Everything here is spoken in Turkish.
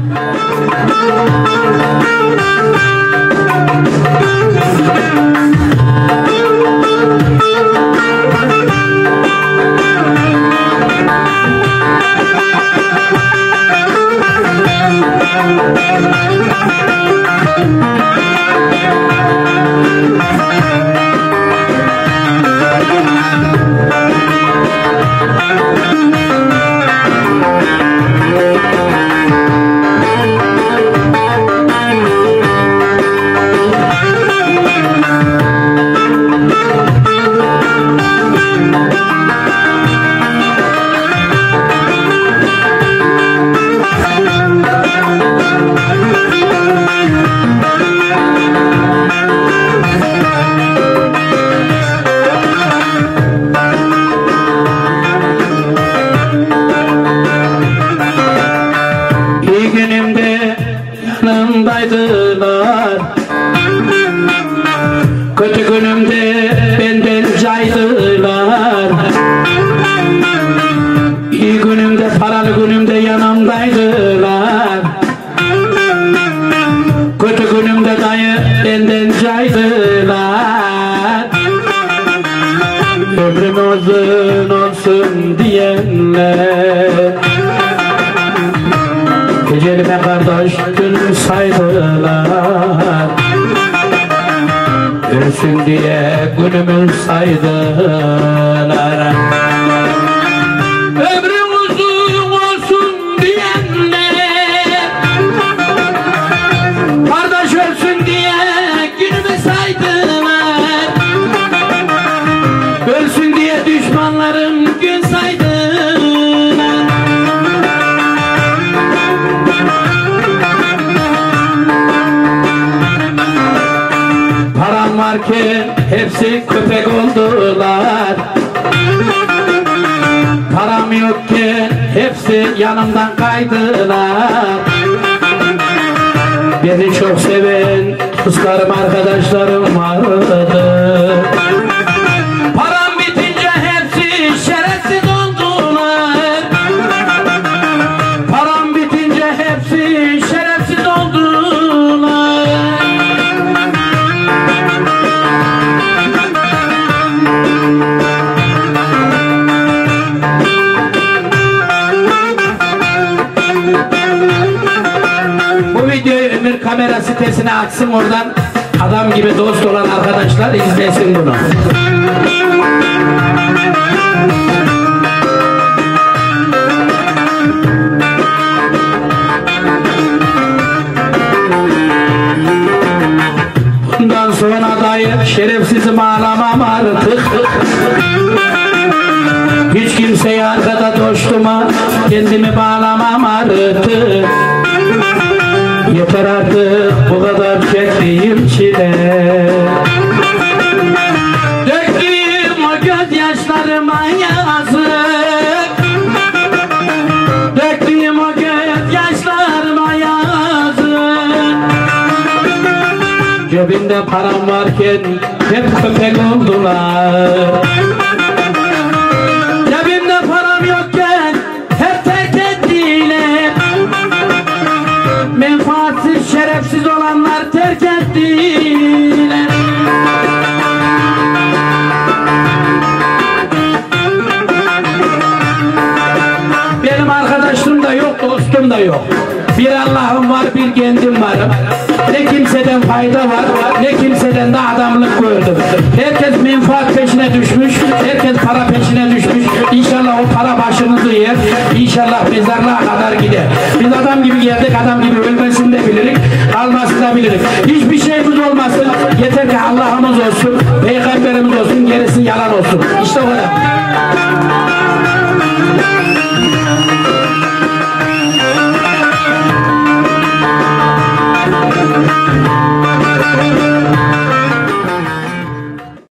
Kötü günümde benden caydılar. İyi günümde, paralı günümde yanımdaydılar. Kötü günümde dayı benden caydılar. Ömrüm uzun olsun diyenler gecelime kardeş gün saydılar. Ölsün diye günümü saydılar. Ömrüm uzun olsun diyenler kardeş ölsün diye günümü saydılar. Ölsün diye düşmanlarım gün saydılar. Param varken hepsi köpek oldular. Param yokken hepsi yanımdan kaydılar. Beni çok seven dostlarım, arkadaşlarım vardı. Param bitince hepsi şerefsiz oldular. Param bitince hepsi şerefsiz oldular. Bu videoyu Ömür Kamera sitesine atsın, oradan adam gibi dost olan arkadaşlar izlesin bunu. Bundan sonra dayı şerefsizim, ağlamam artık. Hiç kimseye arkada dostuma kendimi bağlamam artık. Yeter artık bu kadar çektiğim çile. Döktüğüm o gözyaşlarıma yazık. Döktüğüm o gözyaşlarıma yazık. Cebimde param varken hep köpek oldular. Cebimde param yokken hep terk ettiler. Menfaatsiz, şerefsiz olanlar terk ettiler. Benim arkadaşım da yok, dostum da yok. Bir Allah'ım var, bir kendim varım. Ne kimseden fayda var, ne kimseden de adamlık gördüm. Herkes menfaat peşine düşmüş, herkes para peşine düşmüş. İnşallah o para başınızı yer, İnşallah mezarlığa kadar gider. Biz adam gibi geldik, adam gibi ölmesini de bilirik, kalmasını da bilirik. Hiçbir şeyimiz olmasın, yeter ki Allah'ımız olsun, Peygamberimiz olsun, gerisi yalan olsun. İşte o kadar.